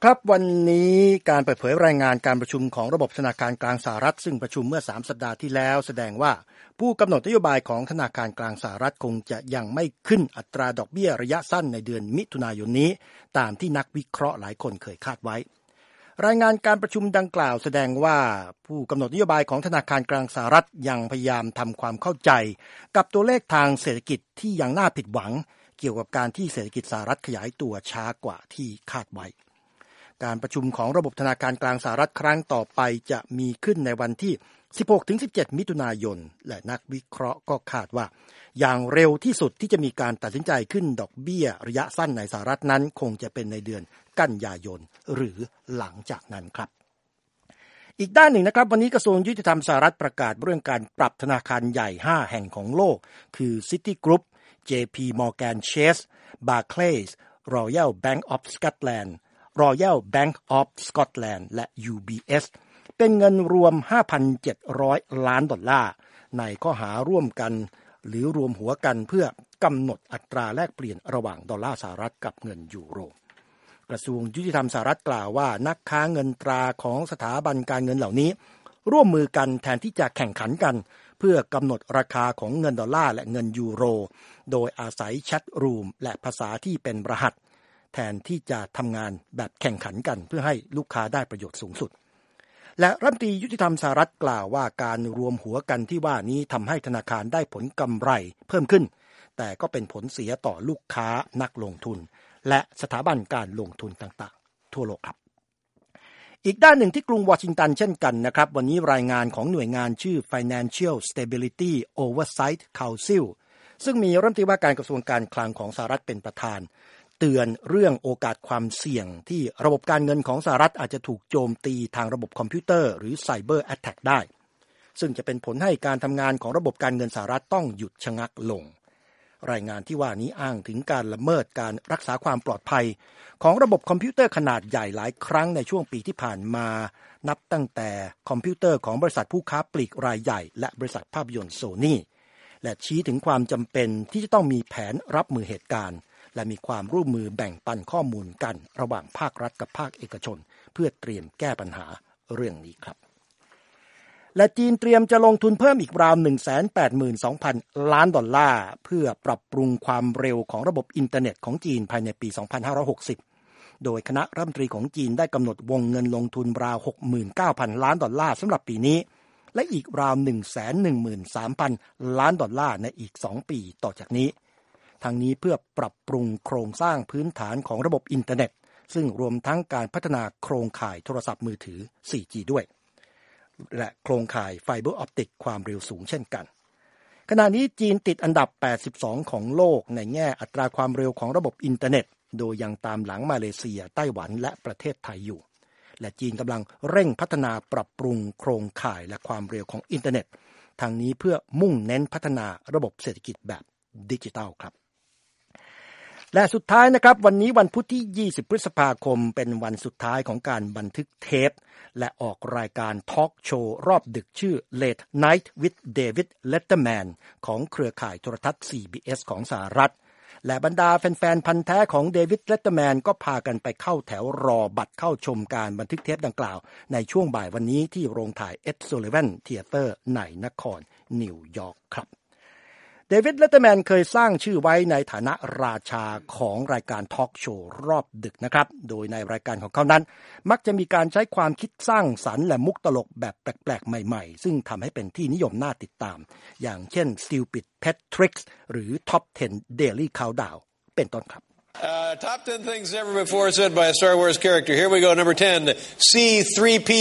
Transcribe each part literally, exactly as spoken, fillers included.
ครับวันนี้การเปิดเผยรายงานการประชุมของระบบธนาคารกลางสหรัฐซึ่งประชุมเมื่อสามสัปดาห์ที่แล้วแสดงว่าผู้กำหนดนโยบายของธนาคารกลางสหรัฐคงจะยังไม่ขึ้นอัตราดอกเบี้ยระยะสั้นในเดือนมิถุนายนนี้ตามที่นักวิเคราะห์หลายคนเคยคาดไว้รายงานการประชุมดังกล่าวแสดงว่าผู้กำหนดนโยบายของธนาคารกลางสหรัฐยังพยายามทำความเข้าใจกับตัวเลขทางเศรษฐกิจที่ยังน่าผิดหวังเกี่ยวกับการที่เศรษฐกิจสหรัฐขยายตัวช้ากว่าที่คาดไว้การประชุมของระบบธนาคารกลางสหรัฐครั้งต่อไปจะมีขึ้นในวันที่ สิบหกถึงสิบเจ็ด มิถุนายนและนักวิเคราะห์ก็คาดว่าอย่างเร็วที่สุดที่จะมีการตัดสินใจขึ้นดอกเบี้ยระยะสั้นในสหรัฐนั้นคงจะเป็นในเดือนกันยายนหรือหลังจากนั้นครับอีกด้านหนึ่งนะครับวันนี้กระทรวงยุติธรรมสหรัฐประกาศเรื่องการปรับธนาคารใหญ่ห้าแห่งของโลกคือ Citigroup เจ พี Morgan Chase Barclays Royal Bank of Scotland Royal Bank of Scotland และ ยู บี เอส เป็นเงินรวม ห้าพันเจ็ดร้อย ล้านดอลลาร์ในข้อหาร่วมกันหรือรวมหัวกันเพื่อกำหนดอัตราแลกเปลี่ยนระหว่างดอลลาร์สหรัฐกับเงินยูโรกระทรวงยุติธรรมสหรัฐกล่าวว่านักค้าเงินตราของสถาบันการเงินเหล่านี้ร่วมมือกันแทนที่จะแข่งขันกันเพื่อกำหนดราคาของเงินดอลลาร์และเงินยูโรโดยอาศัยแชทรูมและภาษาที่เป็นรหัสแทนที่จะทำงานแบบแข่งขันกันเพื่อให้ลูกค้าได้ประโยชน์สูงสุดและรัฐมนตรียุติธรรมสหรัฐกล่าวว่าการรวมหัวกันที่ว่านี้ทำให้ธนาคารได้ผลกำไรเพิ่มขึ้นแต่ก็เป็นผลเสียต่อลูกค้านักลงทุนและสถาบันการลงทุนต่างๆทั่วโลกครับอีกด้านหนึ่งที่กรุงวอชิงตันเช่นกันนะครับวันนี้รายงานของหน่วยงานชื่อ Financial Stability Oversight Council ซึ่งมีรัฐมนตรีว่าการกระทรวงการคลังของสหรัฐเป็นประธานเตือนเรื่องโอกาสความเสี่ยงที่ระบบการเงินของสหรัฐอาจจะถูกโจมตีทางระบบคอมพิวเตอร์หรือไซเบอร์แอทแทคได้ซึ่งจะเป็นผลให้การทำงานของระบบการเงินสหรัฐต้องหยุดชะงักลงรายงานที่ว่านี้อ้างถึงการละเมิดการรักษาความปลอดภัยของระบบคอมพิวเตอร์ขนาดใหญ่หลายครั้งในช่วงปีที่ผ่านมานับตั้งแต่คอมพิวเตอร์ของบริษัทผู้ค้าปลีกรายใหญ่และบริษัทภาพยนตร์โซนี่และชี้ถึงความจำเป็นที่จะต้องมีแผนรับมือเหตุการณ์และมีความร่วมมือแบ่งปันข้อมูลกันระหว่างภาครัฐกับภาคเอกชนเพื่อเตรียมแก้ปัญหาเรื่องนี้ครับและจีนเตรียมจะลงทุนเพิ่มอีกราว หนึ่งแสนแปดหมื่นสองพัน ล้านดอลลาร์เพื่อปรับปรุงความเร็วของระบบอินเทอร์เน็ตของจีนภายในปี สองพันห้าร้อยหกสิบ โดยคณะรัฐมนตรีของจีนได้กำหนดวงเงินลงทุนราว หกหมื่นเก้าพัน ล้านดอลลาร์สำหรับปีนี้และอีกราว หนึ่งแสนหนึ่งหมื่นสามพัน ล้านดอลลาร์ในอีกสองปีต่อจากนี้ทั้งนี้เพื่อปรับปรุงโครงสร้างพื้นฐานของระบบอินเทอร์เน็ตซึ่งรวมทั้งการพัฒนาโครงข่ายโทรศัพท์มือถือ โฟร์จี ด้วยและโครงข่ายไฟเบอร์ออปติกความเร็วสูงเช่นกันขณะนี้จีนติดอันดับแปดสิบสองของโลกในแง่อัตราความเร็วของระบบอินเทอร์เน็ตโดยยังตามหลังมาเลเซียไต้หวันและประเทศไทยอยู่และจีนกำลังเร่งพัฒนาปรับปรุงโครงข่ายและความเร็วของอินเทอร์เน็ตทางนี้เพื่อมุ่งเน้นพัฒนาระบบเศรษฐกิจแบบดิจิทัลครับและสุดท้ายนะครับวันนี้วันพุธที่ยี่สิบพฤษภาคมเป็นวันสุดท้ายของการบันทึกเทปและออกรายการทอล์กโชว์รอบดึกชื่อ Late Night with David Letterman ของเครือข่ายโทรทัศน์ ซี บี เอส ของสหรัฐและบรรดาแฟนๆพันธุ์แท้ของเดวิด Letterman ก็พากันไปเข้าแถวรอบัตรเข้าชมการบันทึกเทปดังกล่าวในช่วงบ่ายวันนี้ที่โรงถ่าย Ed Sullivan Theater ในนครนิวยอร์กครับเดวิด เลตเตอร์แมนเคยสร้างชื่อไว้ในฐานะราชาของรายการทอล์กโชว์รอบดึกนะครับโดยในรายการของเขานั้นมักจะมีการใช้ความคิดสร้างสรรค์และมุกตลกแบบแปลกๆใหม่ๆซึ่งทำให้เป็นที่นิยมน่าติดตามอย่างเช่น Stupid Pet Tricks หรือ Top เท็น Daily Countdown เป็นต้นครับ Uh, top ten things never before said by a Star Wars character. Here we go. Number ten, C three P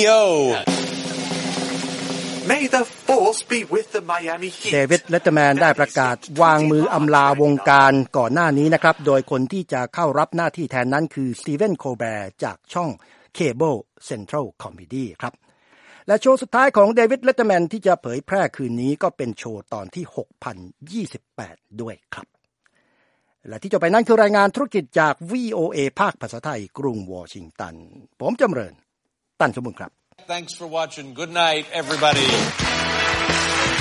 O.May the force be with the Miami Heat เดวิด เลตเตอร์แมนได้ประกาศวางมืออำลาวงการก่อนหน้านี้นะครับโดยคนที่จะเข้ารับหน้าที่แทนนั้นคือสตีเวนโคลแบร์จากช่อง Cable Central Comedy ครับและโชว์สุดท้ายของเดวิด เลตเตอร์แมนที่จะเผยแพร่คืนนี้ก็เป็นโชว์ตอนที่ หกพันยี่สิบแปด ด้วยครับและที่จบไปนั้นคือรายงานธุรกิจจาก วี โอ เอ ภาคภาษาไทยกรุงวอชิงตันผมจำเริญตั้นสมบูรณ์ครับ Thanks for watching. Good night, everybody.